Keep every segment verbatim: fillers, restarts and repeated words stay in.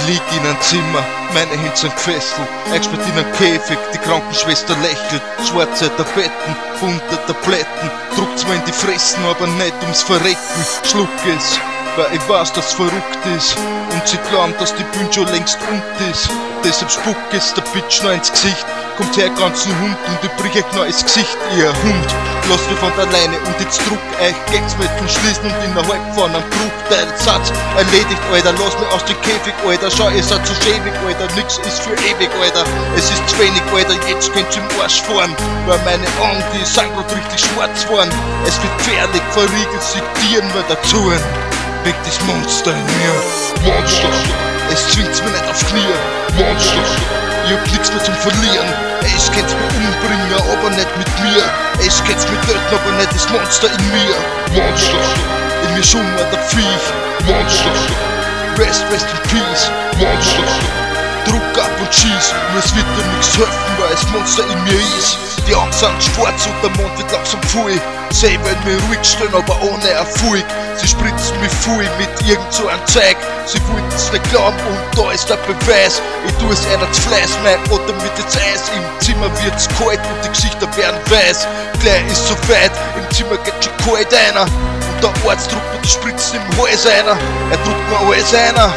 lieg in einem Zimmer, meine Hände sind gefesselt, eingesperrt in einem Käfig, die Krankenschwester lächelt, schwarze Tabletten, bunte Tabletten, druckt's mir in die Fressen, aber nicht ums Verrecken, schluck es, weil ich weiß, dass es verrückt ist, und sie glauben, dass die Bühne schon längst und ist, deshalb spuck es der Bitch noch ins Gesicht, kommt her ganzen Hund und ich brich euch noch ins Gesicht, ihr Hund, lasst mich von der Leine und jetzt druck euch geht's mit dem Schließen und innerhalb von einem Bruchteil Satz erledigt, Alter, lass mich aus dem Käfig, Alter, schau, ihr seid zu schäbig, Alter, nix ist für ewig, Alter, es ist zu wenig, Alter, jetzt könnt's im Arsch fahren, weil meine Augen, die sind grad richtig schwarz waren, es wird gefährlich, verriegelt sich Tieren mir dazu, weckt das Monster in mir, Monster, es zwingt's mir nicht auf Knie, Monster, ich hab nix mehr zum Verlieren, es könnt's mich umbringen, aber nicht mit mir, es könnt's mich töten, aber nicht das Monster in mir, Monster, in mir schummert der Viech, Monster, rest, rest in peace, Monster, druck ab und schieß, mir es wird dir nix helfen, weil das Monster in mir ist, die Augen sind schwarz und der Mond wird langsam voll, sie wollen mich ruhig stellen, aber ohne Erfolg, sie spritzen mich voll mit irgend so einem Zeug, sie wollten's nicht glauben und da ist der Beweis, ich tu es einer zu Fleiß, mein Atem wird jetzt Eis, im Zimmer wird's kalt und die Gesichter werden weiß, gleich ist so weit, im Zimmer geht schon kalt einer, und der Arzt druckt mir die Spritzen im Hals einer, er druckt mir alles einer,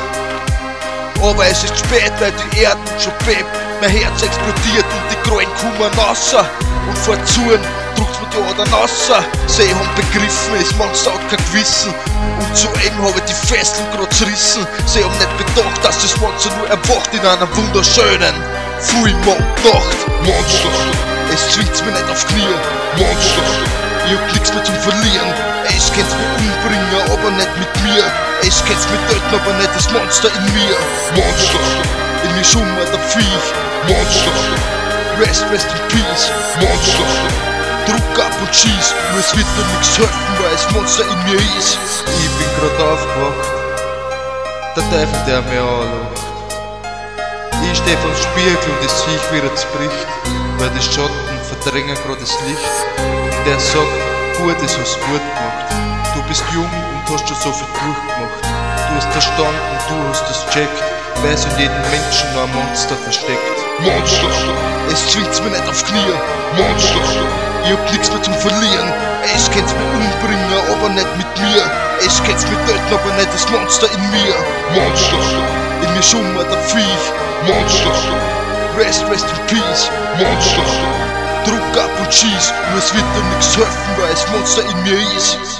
aber es ist spät, weil die Erde schon bebt, mein Herz explodiert und die Krallen kommen raus, und vor Zorn druckt's mir die Adern raus, sie haben begriffen, das Monster hat kein Gewissen, und zu ihm habe ich die Fesseln grad zerrissen, sie haben nicht bedacht, dass das Monster nur erwacht in einer wunderschönen Vollmondnacht, Monster, es zwingt's mir nicht auf Knie, Monster, ich hab nix mehr zum Verlieren, es könnt's mich umbringen, aber nicht mit mir, es könnt's mich töten, aber nicht das Monster in mir, Monster, in mir schummert der Viech, Monster, rest, rest in peace, Monster, druck ab und schieß, nur es wird dir nix helfen, weil das Monster in mir ist. Ich bin grad aufgewacht, der Teufel, der mir anlacht. Ich steh vorm Spiegel und das sehe ich, wie er zerbricht, weil die Schatten verdrängen grad das Licht. Der sagt, gut, das hast du gut gemacht. Du bist jung und hast schon so viel durchgemacht. Du hast verstanden, du hast es checkt, weil es in jedem Menschen noch ein Monster versteckt. Monster, es zwingt's mir nicht auf Knie, Monster, ich hab nix mehr zum Verlieren, es könnt's mich umbringen, aber nicht mit mir, es könnt's mich töten, aber nicht das Monster in mir, Monster, in mir schummert der Viech, Monster, rest, rest in peace, Monster, druck ab und schieß, nur es wird dir nix helfen, weil das Monster in mir ist.